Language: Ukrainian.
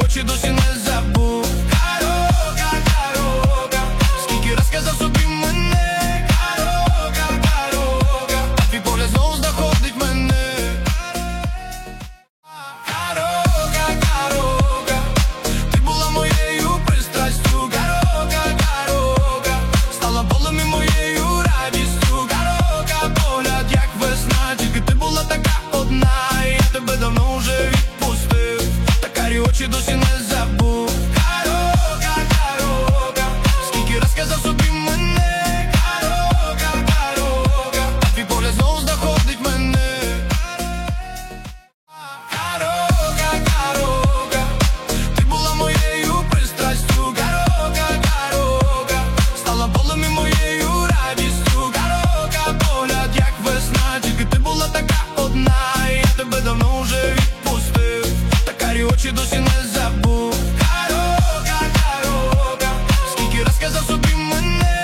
очі досі не забув. Дорога, дорога, скільки раз казав собі мене. Дорога, дорога, а твій погляд знову знаходить мене. Дорога, дорога, ти була моєю пристрастю. Дорога, дорога, стала болем і моєю радістю. Дорога, погляд, як весна, тільки ти була така одна. Я тебе давно вже відпустив, та карі очі досі не забув. Дорога, дорога, скільки раз казав собі мене. Дорога, дорога, а твій погляд знову знаходить мене. Дорога, дорога, ти була моєю пристрастю. Дорога, дорога, стала болем і моєю радістю. Дорога, погляд, як весна, тільки ти була така одна. Я тебе давно вже відпустив, та карі очі досі не забув.